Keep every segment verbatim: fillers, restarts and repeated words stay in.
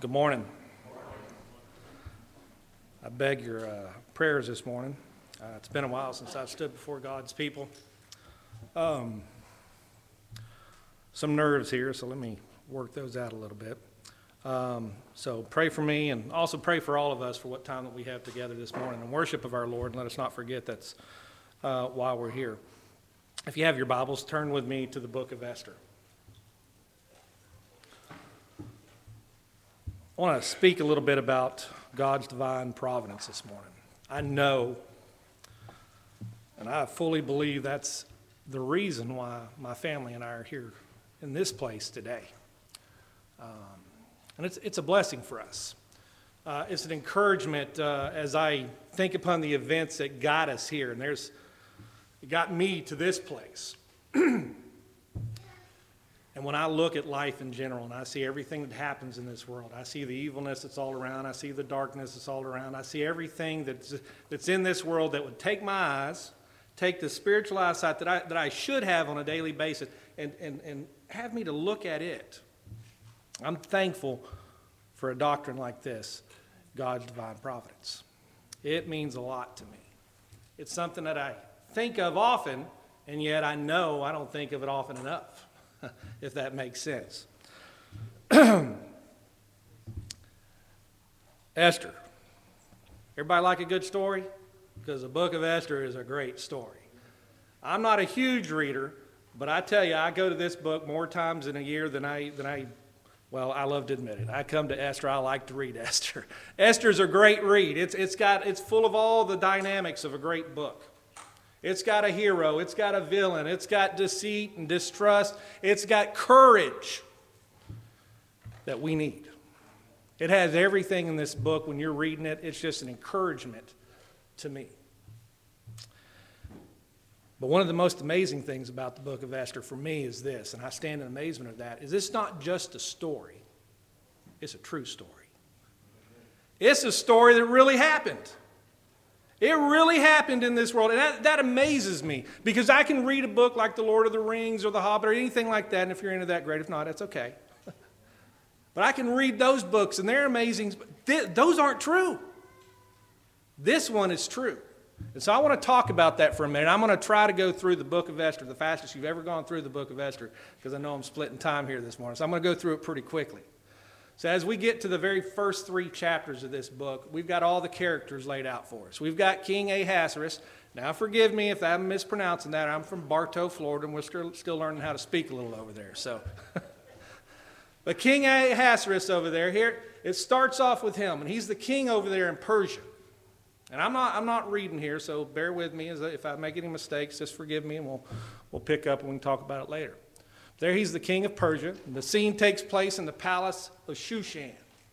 Good morning. I beg your uh, prayers this morning. Uh, it's been a while since I've stood before God's people. Um, some nerves here, so let me work those out a little bit. Um, so pray for me, and also pray for all of us for what time that we have together this morning in worship of our Lord, and let us not forget that's uh, why we're here. If you have your Bibles, turn with me to the book of Esther. I want to speak a little bit about God's divine providence this morning. I know, and I fully believe that's the reason why my family and I are here in this place today. Um, and it's it's a blessing for us. Uh, it's an encouragement uh, as I think upon the events that got us here. And there's, it got me to this place. And when I look at life in general and I see everything that happens in this world, I see the evilness that's all around, I see the darkness that's all around, I see everything that's, that's in this world that would take my eyes, take the spiritual eyesight that I, that I should have on a daily basis, and, and, and have me to look at it. I'm thankful for a doctrine like this, God's divine providence. It means a lot to me. It's something that I think of often, and yet I know I don't think of it often enough. If that makes sense. Esther. Everybody like a good story? Because the book of Esther is a great story. I'm not a huge reader, but I tell you, I go to this book more times in a year than I, than I, well, I love to admit it. I come to Esther, I like to read Esther. Esther's a great read. It's, it's got, it's full of all the dynamics of a great book. It's got a hero, it's got a villain, it's got deceit and distrust, it's got courage that we need. It has everything in this book. When you're reading it, it's just an encouragement to me. But one of the most amazing things about the book of Esther for me is this, and I stand in amazement of that, is it's not just a story, it's a true story. It's a story that really happened. It really happened in this world, and that, that amazes me, because I can read a book like The Lord of the Rings or The Hobbit or anything like that, and if you're into that, great. If not, that's okay. But I can read those books, and they're amazing. Th- those aren't true. This one is true. And so I want to talk about that for a minute. I'm going to try to go through the book of Esther, the fastest you've ever gone through the book of Esther, because I know I'm splitting time here this morning. So I'm going to go through it pretty quickly. So as we get to the very first three chapters of this book, we've got all the characters laid out for us. We've got King Ahasuerus. Now forgive me if I'm mispronouncing that. I'm from Bartow, Florida, and we're still, still learning how to speak a little over there. So, but King Ahasuerus over there, here, it starts off with him, and he's the king over there in Persia. And I'm not, I'm not reading here, so bear with me. As if I make any mistakes, just forgive me, and we'll, we'll pick up and we can talk about it later. There he's the king of Persia. The scene takes place in the palace of Shushan.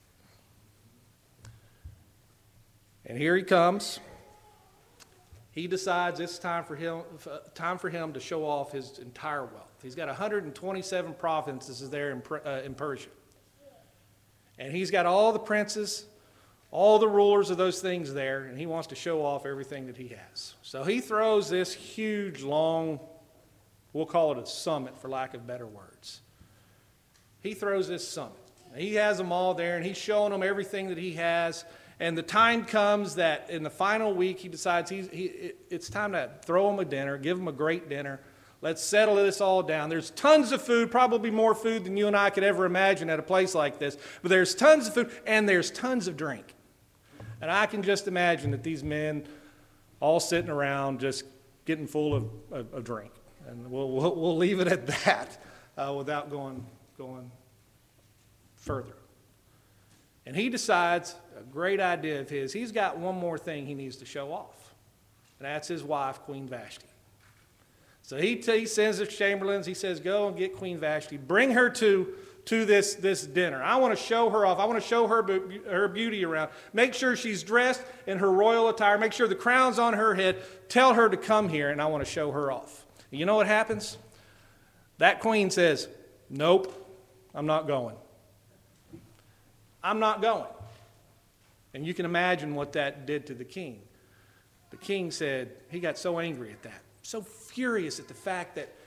And here he comes. He decides it's time for him, time for him to show off his entire wealth. He's got one hundred twenty-seven provinces there in, uh, in Persia. And he's got all the princes, all the rulers of those things there, and he wants to show off everything that he has. So he throws this huge, long, we'll call it a summit for lack of better words. He throws this summit. He has them all there, and he's showing them everything that he has. And the time comes that in the final week, he decides he's, he, it, it's time to throw them a dinner, give them a great dinner. Let's settle this all down. There's tons of food, probably more food than you and I could ever imagine at a place like this. But there's tons of food, and there's tons of drink. And I can just imagine that these men all sitting around just getting full of, of, of drink. And we'll, we'll we'll leave it at that uh, without going going further. And he decides, a great idea of his, he's got one more thing he needs to show off. And that's his wife, Queen Vashti. So he, t- he sends the chamberlains, he says, go and get Queen Vashti. Bring her to, to this, this dinner. I want to show her off. I want to show her, her beauty around. Make sure she's dressed in her royal attire. Make sure the crown's on her head. Tell her to come here, and I want to show her off. You know what happens? That queen says, nope, I'm not going. I'm not going. And you can imagine what that did to the king. The king said, he got so angry at that, so furious at the fact that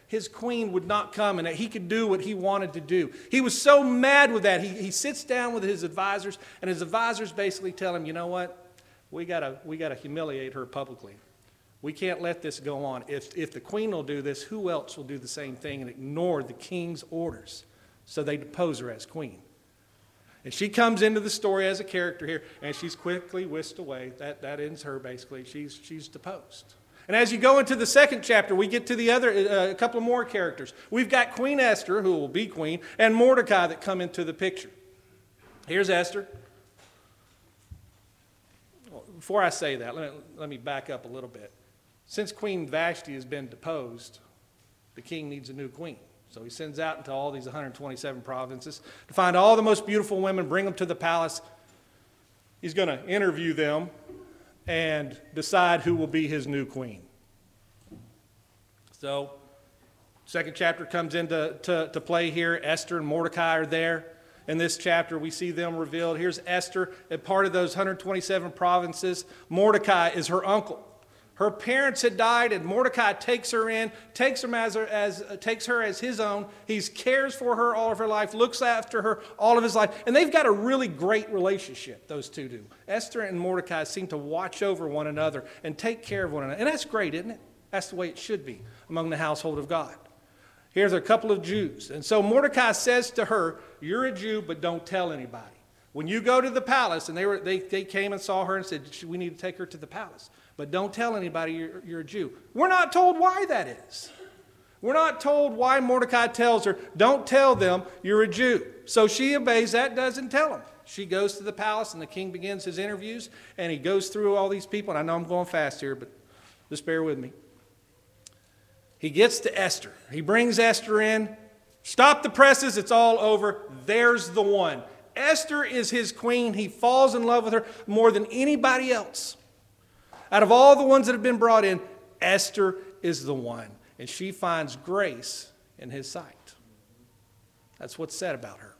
his queen would not come and that he could do what he wanted to do. He was so mad with that. He, he sits down with his advisors, and his advisors basically tell him, you know what? We gotta, we gotta humiliate her publicly. We can't let this go on. If, if the queen will do this, who else will do the same thing and ignore the king's orders? So they depose her as queen. And she comes into the story as a character here, and she's quickly whisked away. That, that ends her, basically. She's, she's deposed. And as you go into the second chapter, we get to the other, uh, a couple of more characters. We've got Queen Esther, who will be queen, and Mordecai that come into the picture. Here's Esther. Before I say that, let me, let me back up a little bit. Since Queen Vashti has been deposed, the king needs a new queen. So he sends out into all these one hundred twenty-seven provinces to find all the most beautiful women, bring them to the palace. He's going to interview them and decide who will be his new queen. So, second chapter comes into to, to play here. Esther and Mordecai are there. In this chapter, we see them revealed. Here's Esther, a part of those one hundred twenty-seven provinces. Mordecai is her uncle. Her parents had died, and Mordecai takes her in, takes her as, as uh, takes her as his own. He cares for her all of her life, looks after her all of his life, and they've got a really great relationship. Those two do. Esther and Mordecai seem to watch over one another and take care of one another, and that's great, isn't it? That's the way it should be among the household of God. Here's a couple of Jews, and so Mordecai says to her, "You're a Jew, but don't tell anybody. When you go to the palace," and they were they they came and saw her and said, "We need to take her to the palace." But don't tell anybody you're, you're a Jew. We're not told why that is. We're not told why Mordecai tells her, don't tell them you're a Jew. So she obeys that, doesn't tell them. She goes to the palace, and the king begins his interviews, and he goes through all these people. And I know I'm going fast here, but just bear with me. He gets to Esther. He brings Esther in. Stop the presses. It's all over. There's the one. Esther is his queen. He falls in love with her more than anybody else. Out of all the ones that have been brought in, Esther is the one. And she finds grace in his sight. That's what's said about her.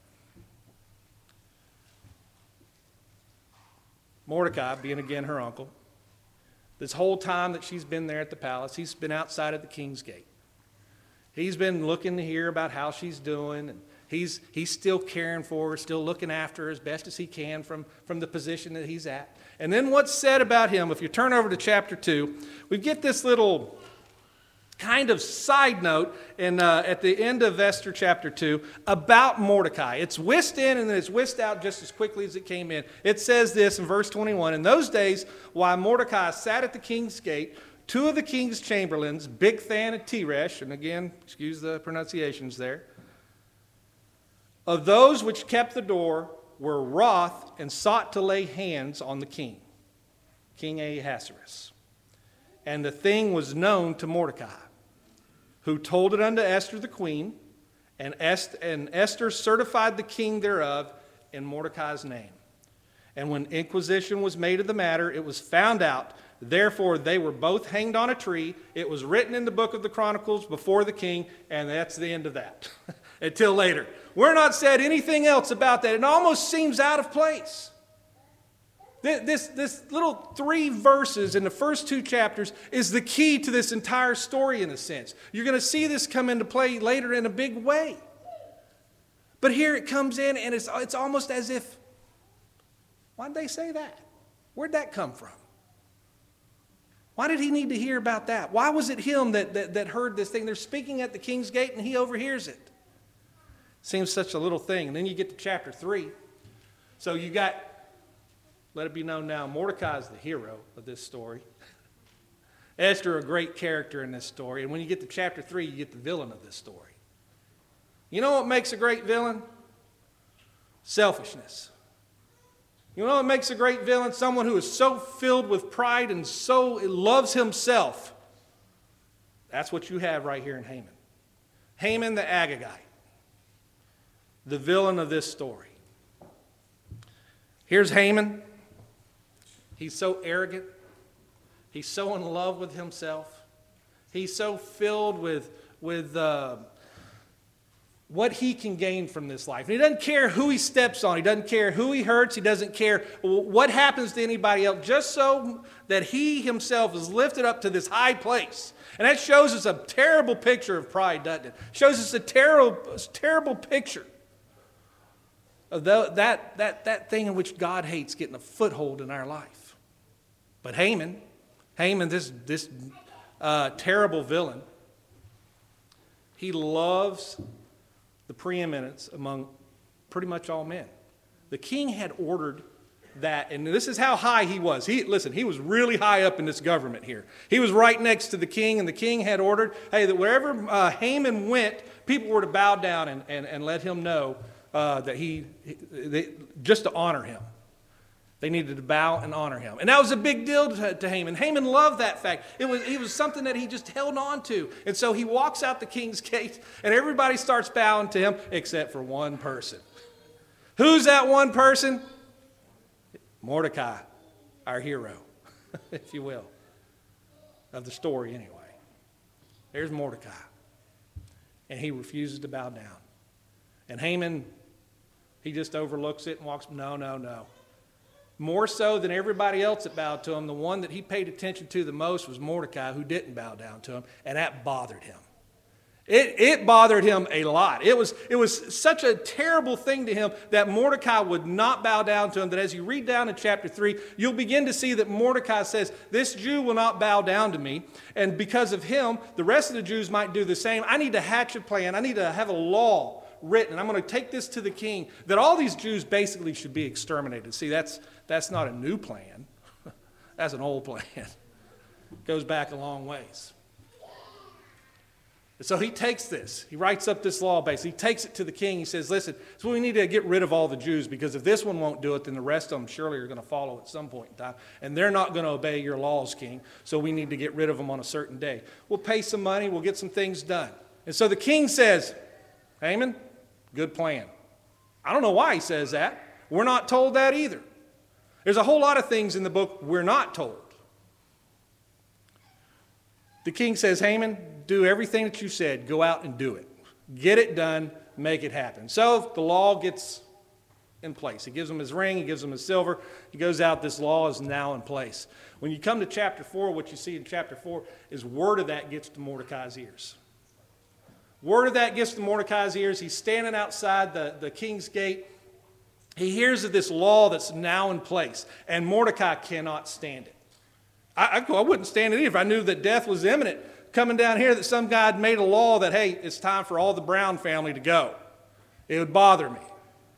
Mordecai, being again her uncle, this whole time that she's been there at the palace, he's been outside at the king's gate. He's been looking to hear about how she's doing, and he's, he's still caring for her, still looking after her as best as he can from, from the position that he's at. And then what's said about him, if you turn over to chapter two, we get this little kind of side note in, uh, at the end of Esther chapter two about Mordecai. It's whisked in and then it's whisked out just as quickly as it came in. It says this in verse twenty-one, "In those days, while Mordecai sat at the king's gate, two of the king's chamberlains, Bigthan and Teresh," and again, excuse the pronunciations there, "of those which kept the door, were wroth and sought to lay hands on the king, King Ahasuerus. And the thing was known to Mordecai, who told it unto Esther the queen, and Esther, and Esther certified the king thereof in Mordecai's name. And when inquisition was made of the matter, it was found out. Therefore they were both hanged on a tree. It was written in the book of the Chronicles before the king, and that's the end of that." Until later. We're not said anything else about that. It almost seems out of place. This, this, this little three verses in the first two chapters is the key to this entire story in a sense. You're going to see this come into play later in a big way. But here it comes in, and it's, it's almost as if, why did they say that? Where'd that come from? Why did he need to hear about that? Why was it him that, that, that heard this thing? They're speaking at the king's gate, and he overhears it. Seems such a little thing. And then you get to chapter three. So you got, let it be known now, Mordecai is the hero of this story. Esther, a great character in this story. And when you get to chapter three, you get the villain of this story. You know what makes a great villain? Selfishness. You know what makes a great villain? Someone who is so filled with pride and so loves himself. That's what you have right here in Haman. Haman the Agagite. The villain of this story. Here's Haman. He's so arrogant. He's so in love with himself. He's so filled with, with uh, what he can gain from this life. And he doesn't care who he steps on. He doesn't care who he hurts. He doesn't care what happens to anybody else, just so that he himself is lifted up to this high place. And that shows us a terrible picture of pride, doesn't it? Shows us a terrible, terrible picture of the, that, that, that thing in which God hates getting a foothold in our life. But Haman, Haman, this, this uh, terrible villain, he loves the preeminence among pretty much all men. The king had ordered that, and this is how high he was. He, listen, he was really high up in this government here. He was right next to the king, and the king had ordered, hey, that wherever uh, Haman went, people were to bow down and, and, and let him know uh, that he, they, just to honor him. They needed to bow and honor him. And that was a big deal to, to Haman. Haman loved that fact. It was, it was something that he just held on to. And so he walks out the king's gate, and everybody starts bowing to him except for one person. Who's that one person? Mordecai, our hero, if you will, of the story anyway. There's Mordecai. And he refuses to bow down. And Haman, he just overlooks it and walks, no, no, no. More so than everybody else that bowed to him, the one that he paid attention to the most was Mordecai, who didn't bow down to him, and that bothered him. It, it bothered him a lot. It was, it was such a terrible thing to him that Mordecai would not bow down to him, that as you read down in chapter three, you'll begin to see that Mordecai says, this Jew will not bow down to me, and because of him, the rest of the Jews might do the same. I need to hatch a plan. I need to have a law written, and I'm going to take this to the king, that all these Jews basically should be exterminated. See, that's, that's not a new plan. That's an old plan. It goes back a long ways. And so he takes this. He writes up this law basically. He takes it to the king. He says, listen, so we need to get rid of all the Jews, because if this one won't do it, then the rest of them surely are going to follow at some point in time. And they're not going to obey your laws, king. So we need to get rid of them on a certain day. We'll pay some money. We'll get some things done. And so the king says, Haman, good plan. I don't know why he says that. We're not told that either. There's a whole lot of things in the book we're not told. The king says, Haman, do everything that you said. Go out and do it. Get it done. Make it happen. So the law gets in place. He gives him his ring. He gives him his silver. He goes out. This law is now in place. When you come to chapter four, what you see in chapter four is word of that gets to Mordecai's ears. Word of that gets to Mordecai's ears. He's standing outside the, the king's gate. He hears of this law that's now in place, and Mordecai cannot stand it. I, I, I wouldn't stand it either if I knew that death was imminent. Coming down here that some guy had made a law that, hey, it's time for all the Brown family to go. It would bother me.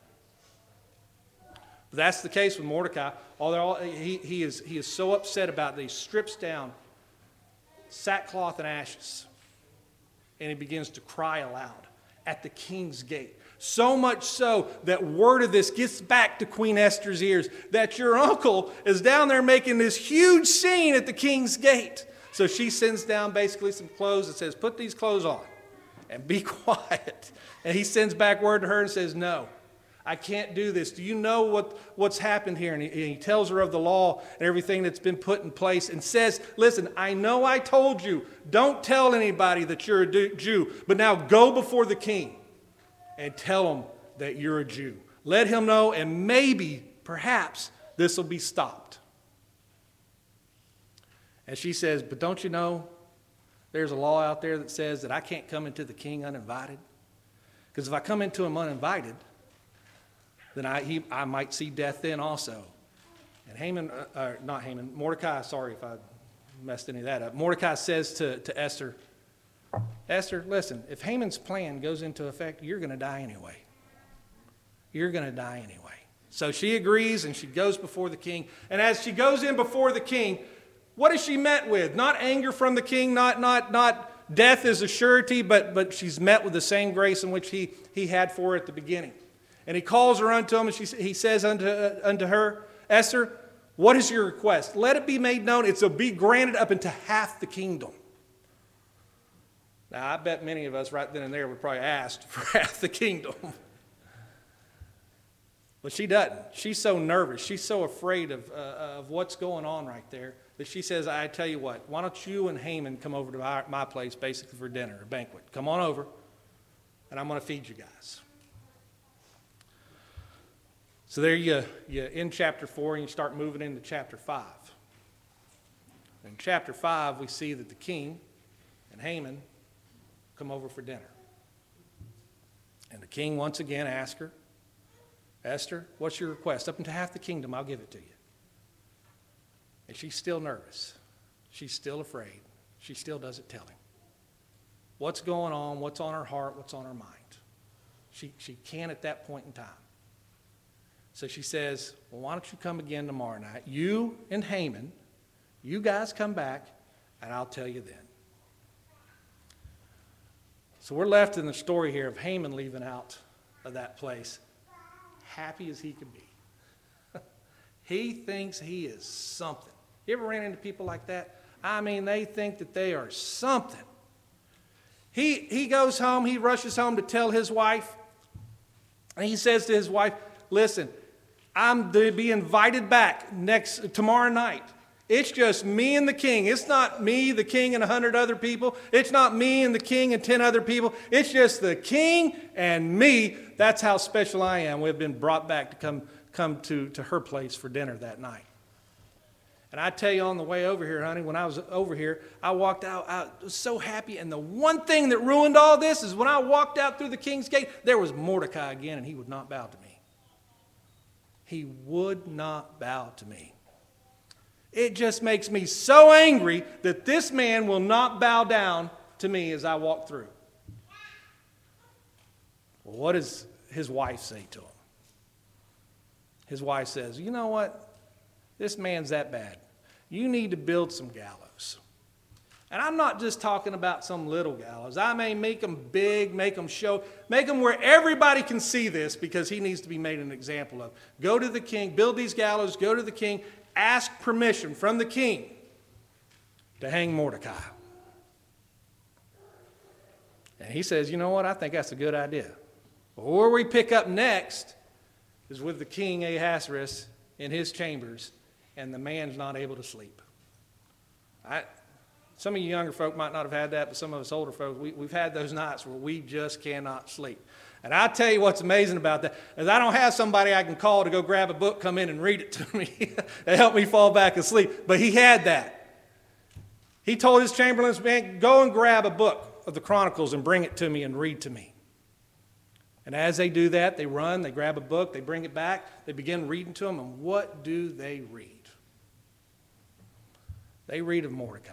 But that's the case with Mordecai. Although he, he, is, he is so upset about it, he strips down sackcloth and ashes, and he begins to cry aloud at the king's gate. So much so that word of this gets back to Queen Esther's ears, that your uncle is down there making this huge scene at the king's gate. So she sends down basically some clothes and says, put these clothes on and be quiet. And he sends back word to her and says, no, I can't do this. Do you know what, what's happened here? And he, and he tells her of the law and everything that's been put in place and says, listen, I know I told you, don't tell anybody that you're a Jew, but now go before the king and tell him that you're a Jew. Let him know, and maybe, perhaps, this will be stopped. And she says, but don't you know there's a law out there that says that I can't come into the king uninvited? Because if I come into him uninvited, then I, he, I might see death then also. And Haman, uh, uh, not Haman, Mordecai, sorry if I messed any of that up. Mordecai says to, to Esther, Esther, listen, if Haman's plan goes into effect, you're going to die anyway. You're going to die anyway. So she agrees and she goes before the king. And as she goes in before the king, what is she met with? Not anger from the king, not, not, not death as a surety, but, but she's met with the same grace in which he, he had for her at the beginning. And he calls her unto him, and she, he says unto, uh, unto her, Esther, what is your request? Let it be made known. It's to be granted up into half the kingdom. Now, I bet many of us right then and there would probably ask for half the kingdom. But she doesn't. She's so nervous. She's so afraid of, uh, of what's going on right there that she says, I tell you what, why don't you and Haman come over to my, my place basically for dinner, a banquet. Come on over. and I'm going to feed you guys. So there you, you end chapter four, and you start moving into chapter five. In chapter five, we see that the king and Haman come over for dinner. And the king once again asks her, Esther, what's your request? Up into half the kingdom, I'll give it to you. And she's still nervous. She's still afraid. She still doesn't tell him. What's going on? What's on her heart? What's on her mind? She, she can't at that point in time. So she says, well, why don't you come again tomorrow night? You and Haman, you guys come back, and I'll tell you then. So we're left in the story here of Haman leaving out of that place, happy as he could be. He thinks he is something. You ever ran into people like that? I mean, they think that they are something. He, he goes home, he rushes home to tell his wife, and he says to his wife, listen, I'm to be invited back next tomorrow night. It's just me and the king. It's not me, the king, and a hundred other people. It's not me and the king and ten other people. It's just the king and me. That's how special I am. We've been brought back to come, come to, to her place for dinner that night. And I tell you, on the way over here, honey, when I was over here, I walked out, I was so happy. And the one thing that ruined all this is when I walked out through the king's gate, there was Mordecai again, and he would not bow to me. He would not bow to me. It just makes me so angry that this man will not bow down to me as I walk through. Well, what does his wife say to him? His wife says, you know what? This man's that bad. You need to build some gallows. And I'm not just talking about some little gallows. I may make them big, make them show, make them where everybody can see this, because he needs to be made an example of. Go to the king, build these gallows, go to the king, ask permission from the king to hang Mordecai. And he says, you know what, I think that's a good idea. But where we pick up next is with the king Ahasuerus in his chambers, and the man's not able to sleep. I, some of you younger folk might not have had that, but some of us older folks, we, we've had those nights where we just cannot sleep. And I tell you what's amazing about that is I don't have somebody I can call to go grab a book, come in and read it to me to help me fall back asleep. But he had that. He told his chamberlains, man, go and grab a book of the Chronicles and bring it to me and read to me. And as they do that, they run, they grab a book, they bring it back, they begin reading to him, and what do they read? They read of Mordecai.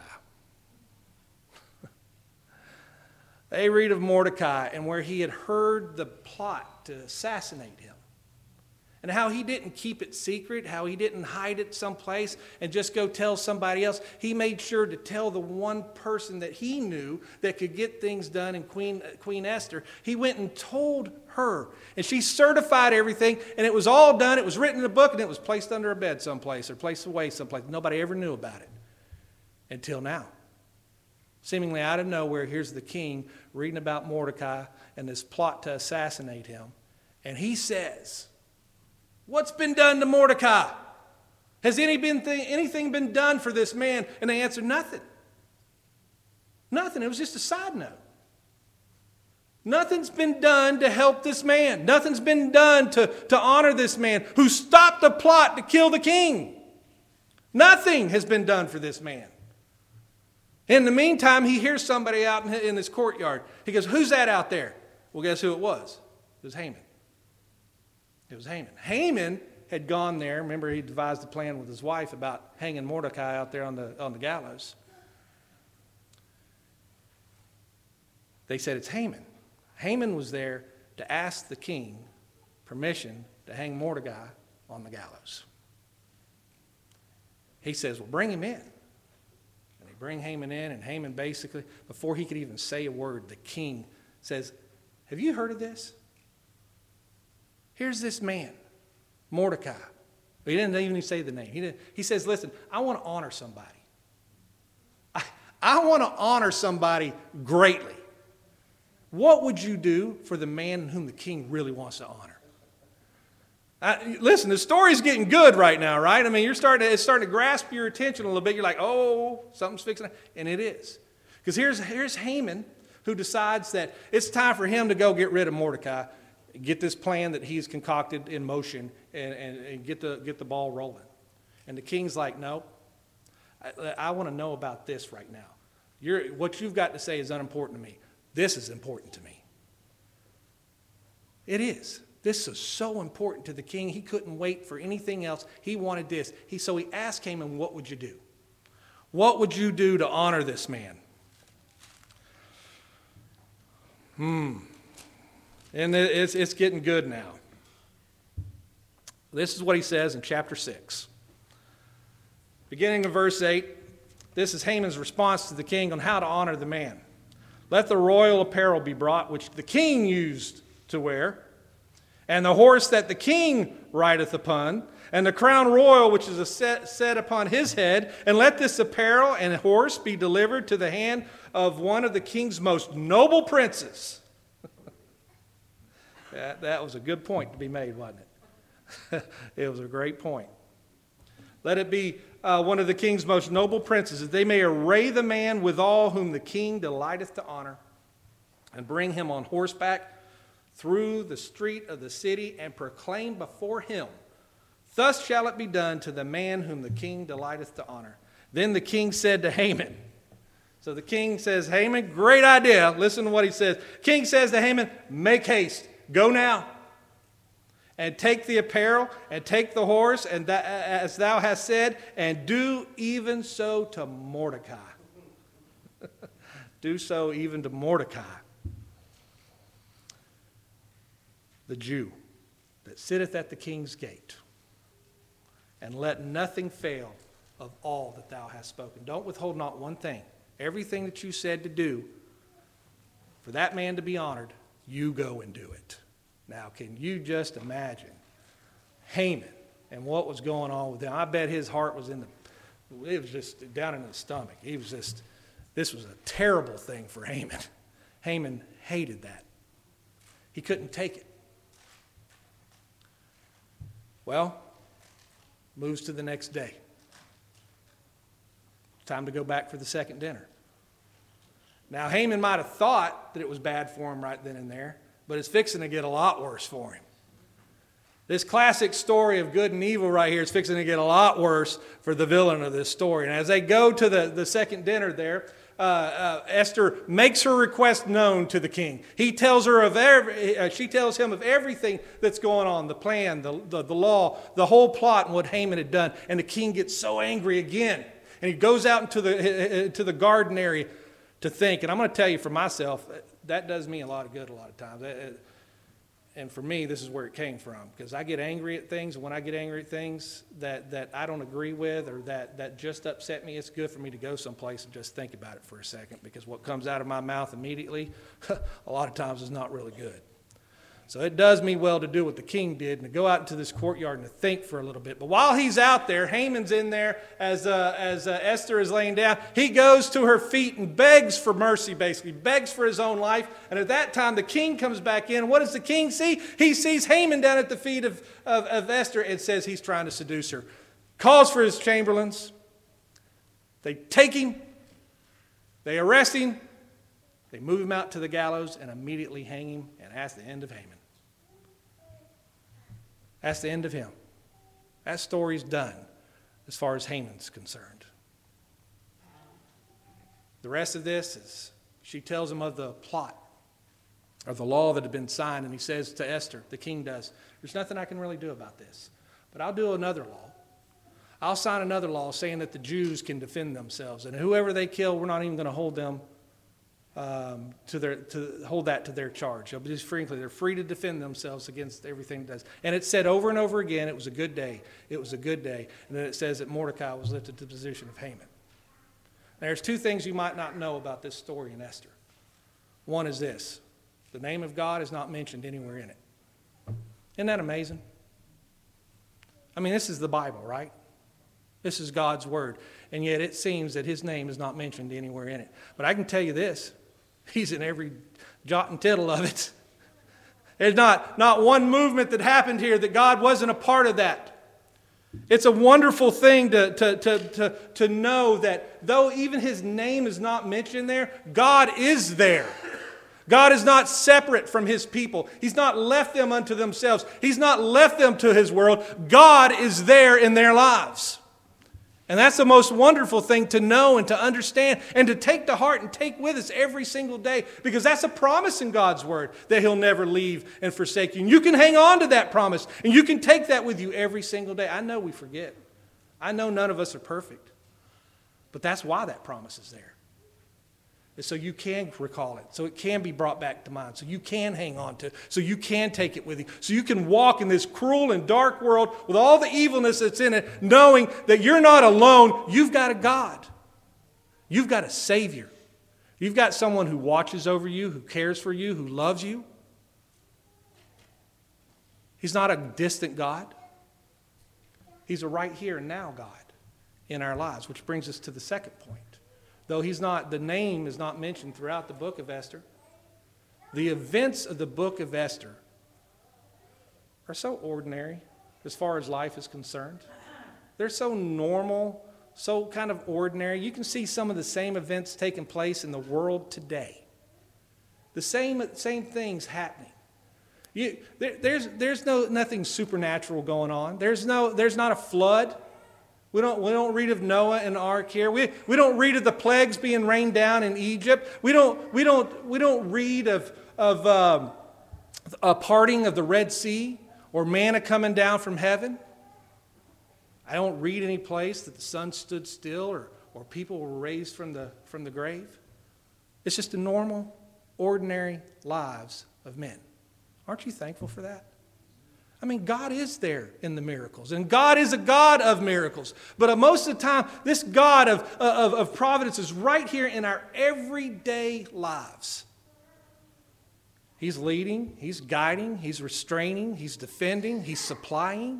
They read of Mordecai and where he had heard the plot to assassinate him. And how he didn't keep it secret, how he didn't hide it someplace and just go tell somebody else. He made sure to tell the one person that he knew that could get things done in Queen, Queen Esther. He went and told her. And she certified everything, and it was all done. It was written in a book, and it was placed under a bed someplace or placed away someplace. Nobody ever knew about it until now. Seemingly out of nowhere, here's the king reading about Mordecai and this plot to assassinate him. And he says, what's been done to Mordecai? Has any been th- anything been done for this man? And they answered, nothing. Nothing. It was just a side note. Nothing's been done to help this man. Nothing's been done to, to honor this man who stopped the plot to kill the king. Nothing has been done for this man. In the meantime, he hears somebody out in, in his courtyard. He goes, who's that out there? Well, guess who it was? It was Haman. It was Haman. Haman had gone there. Remember, he devised a plan with his wife about hanging Mordecai out there on the, on the gallows. They said it's Haman. Haman was there to ask the king permission to hang Mordecai on the gallows. He says, well, bring him in. And they bring Haman in, and Haman basically, before he could even say a word, the king says, have you heard of this? Here's this man, Mordecai. He didn't even say the name. He, didn't, he says, listen, I want to honor somebody. I, I want to honor somebody greatly. What would you do for the man whom the king really wants to honor? I, listen, the story's getting good right now, right? I mean, you're starting to, it's starting to grasp your attention a little bit. You're like, oh, something's fixing it. And it is. Because here's, here's Haman, who decides that it's time for him to go get rid of Mordecai, get this plan that he's concocted in motion, and, and, and get, the, get the ball rolling. And the king's like, no, I, I want to know about this right now. You're, what you've got to say is unimportant to me. This is important to me. It is. This is so important to the king. He couldn't wait for anything else. He wanted this. He, so he asked Haman, what would you do? What would you do to honor this man? Hmm. And it's, it's getting good now. This is what he says in chapter six. Beginning of verse eight, this is Haman's response to the king on how to honor the man. Let the royal apparel be brought, which the king used to wear, and the horse that the king rideth upon, and the crown royal which is set, set upon his head, and let this apparel and horse be delivered to the hand of one of the king's most noble princes. that, that was a good point to be made, wasn't it? It was a great point. Let it be uh, one of the king's most noble princes, that they may array the man withal whom the king delighteth to honor, and bring him on horseback through the street of the city, and proclaim before him, thus shall it be done to the man whom the king delighteth to honor. Then the king said to Haman, so the king says, Haman, great idea. Listen to what he says. King says to Haman, make haste, go now, and take the apparel, and take the horse, and that, as thou hast said, and do even so to Mordecai. Do so even to Mordecai, the Jew that sitteth at the king's gate. And let nothing fail of all that thou hast spoken. Don't withhold not one thing. Everything that you said to do for that man to be honored, you go and do it. Now, can you just imagine Haman and what was going on with him? I bet his heart was in the, it was just down in his stomach. He was just, this was a terrible thing for Haman. Haman hated that. He couldn't take it. Well, moves to the next day. Time to go back for the second dinner. Now, Haman might have thought that it was bad for him right then and there, but it's fixing to get a lot worse for him. This classic story of good and evil right here is fixing to get a lot worse for the villain of this story. And as they go to the, the second dinner there, uh, uh, Esther makes her request known to the king. He tells her of every, uh, she tells him of everything that's going on, the plan, the, the, the law, the whole plot, and what Haman had done. And the king gets so angry again. And he goes out into the, into the garden area to think. And I'm going to tell you for myself, that does me a lot of good a lot of times. And for me, this is where it came from. Because I get angry at things, and when I get angry at things that, that I don't agree with or that, that just upset me, it's good for me to go someplace and just think about it for a second. Because what comes out of my mouth immediately, a lot of times is not really good. So it does me well to do what the king did and to go out into this courtyard and to think for a little bit. But while he's out there, Haman's in there as, uh, as uh, Esther is laying down. He goes to her feet and begs for mercy, basically, begs for his own life. And at that time, the king comes back in. What does the king see? He sees Haman down at the feet of, of, of Esther and says he's trying to seduce her. Calls for his chamberlains. They take him. They arrest him. They move him out to the gallows and immediately hang him. And that's the end of Haman. That's the end of him. That story's done as far as Haman's concerned. The rest of this is, she tells him of the plot, of the law that had been signed, and he says to Esther, the king does, there's nothing I can really do about this, but I'll do another law. I'll sign another law saying that the Jews can defend themselves, and whoever they kill, we're not even going to hold them Um, to their to hold that to their charge. Just frankly, they're free to defend themselves against everything it does. And it said over and over again, it was a good day. It was a good day. And then it says that Mordecai was lifted to the position of Haman. Now, there's two things you might not know about this story in Esther. One is this: the name of God is not mentioned anywhere in it. Isn't that amazing? I mean, this is the Bible, right? This is God's word. And yet it seems that his name is not mentioned anywhere in it. But I can tell you this: he's in every jot and tittle of it. There's not, not one movement that happened here that God wasn't a part of that. It's a wonderful thing to, to, to, to, to know that though even his name is not mentioned there, God is there. God is not separate from his people. He's not left them unto themselves. He's not left them to his world. God is there in their lives. And that's the most wonderful thing to know and to understand and to take to heart and take with us every single day, because that's a promise in God's word that he'll never leave and forsake you. And you can hang on to that promise and you can take that with you every single day. I know we forget. I know none of us are perfect, but that's why that promise is there. So you can recall it, so it can be brought back to mind, so you can hang on to it, so you can take it with you, so you can walk in this cruel and dark world with all the evilness that's in it, knowing that you're not alone. You've got a God. You've got a Savior. You've got someone who watches over you, who cares for you, who loves you. He's not a distant God. He's a right here and now God in our lives, which brings us to the second point. Though he's not, the name is not mentioned throughout the book of Esther, the events of the book of Esther are so ordinary as far as life is concerned. They're so normal, so kind of ordinary. You can see some of the same events taking place in the world today. The same, same things happening. You, there, there's there's no nothing supernatural going on. There's no there's not a flood. We don't, we don't read of Noah and the ark here. We, we don't read of the plagues being rained down in Egypt. We don't, we don't, we don't read of, of um, a parting of the Red Sea or manna coming down from heaven. I don't read any place that the sun stood still or, or people were raised from the, from the grave. It's just the normal, ordinary lives of men. Aren't you thankful for that? I mean, God is there in the miracles, and God is a God of miracles. But most of the time, this God of, of, of providence is right here in our everyday lives. He's leading, he's guiding, he's restraining, he's defending, he's supplying.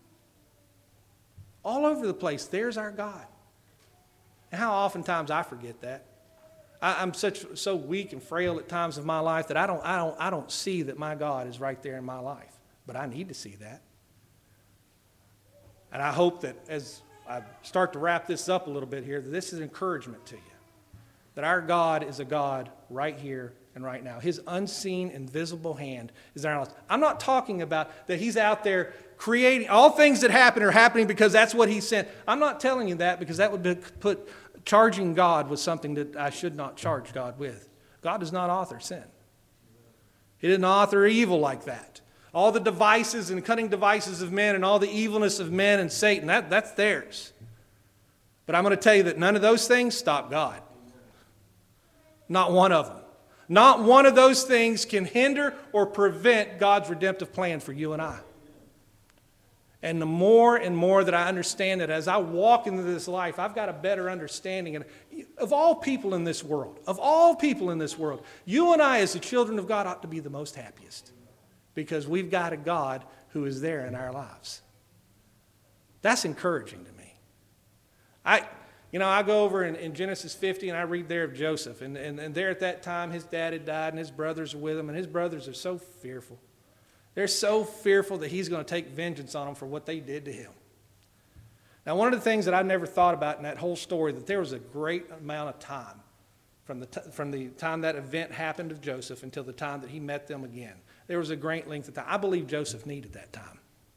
All over the place, there's our God. And how oftentimes I forget that. I, I'm such so weak and frail at times of my life that I don't, I don't, I don't see that my God is right there in my life. But I need to see that. And I hope that as I start to wrap this up a little bit here, that this is encouragement to you. That our God is a God right here and right now. His unseen, invisible hand is in our lives. I'm not talking about that he's out there creating, all things that happen are happening because that's what he sent. I'm not telling you that because that would be put charging God with something that I should not charge God with. God does not author sin. He didn't author evil like that. All the devices and cunning devices of men and all the evilness of men and Satan, that, that's theirs. But I'm going to tell you that none of those things stop God. Not one of them. Not one of those things can hinder or prevent God's redemptive plan for you and I. And the more and more that I understand it, as I walk into this life, I've got a better understanding. And of all people in this world, of all people in this world, you and I as the children of God ought to be the most happiest. Because we've got a God who is there in our lives. That's encouraging to me. I, you know, I go over in, in Genesis fifty and I read there of Joseph. And, and, and there at that time, his dad had died and his brothers are with him. And his brothers are so fearful. They're so fearful that he's going to take vengeance on them for what they did to him. Now, one of the things that I never thought about in that whole story, that there was a great amount of time from the, t- from the time that event happened to Joseph until the time that he met them again. There was a great length of time. I believe Joseph needed that time.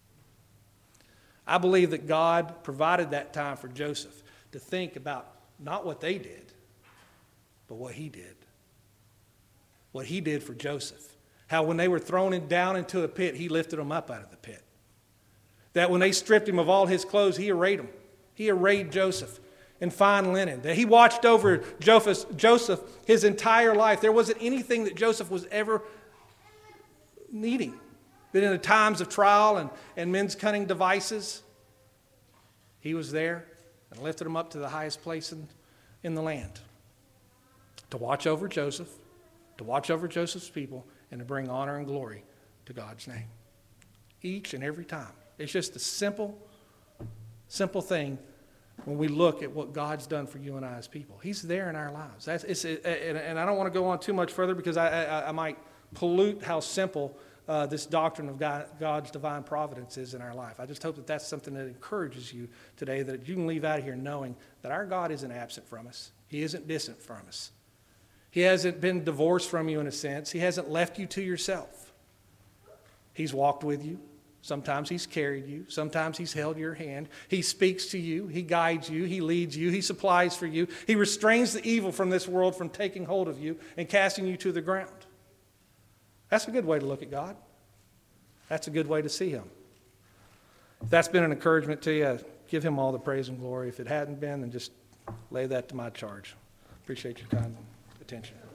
I believe that God provided that time for Joseph to think about not what they did, but what he did. What he did for Joseph. How when they were thrown in, down into a pit, he lifted them up out of the pit. That when they stripped him of all his clothes, he arrayed them. He arrayed Joseph in fine linen. That he watched over Joseph, Joseph his entire life. There wasn't anything that Joseph was ever needing. That in the times of trial and, and men's cunning devices, he was there and lifted him up to the highest place in, in the land. To watch over Joseph, to watch over Joseph's people, and to bring honor and glory to God's name. Each and every time. It's just a simple, simple thing when we look at what God's done for you and I as people. He's there in our lives. That's, it's, it, and, and I don't want to go on too much further because I, I, I might pollute how simple uh, this doctrine of God, God's divine providence is in our life. I just hope that that's something that encourages you today, that you can leave out of here knowing that our God isn't absent from us. He isn't distant from us. He hasn't been divorced from you in a sense. He hasn't left you to yourself. He's walked with you. Sometimes he's carried you. Sometimes he's held your hand. He speaks to you. He guides you. He leads you. He supplies for you. He restrains the evil from this world from taking hold of you and casting you to the ground. That's a good way to look at God. That's a good way to see him. If that's been an encouragement to you, give him all the praise and glory. If it hadn't been, then just lay that to my charge. Appreciate your kind attention.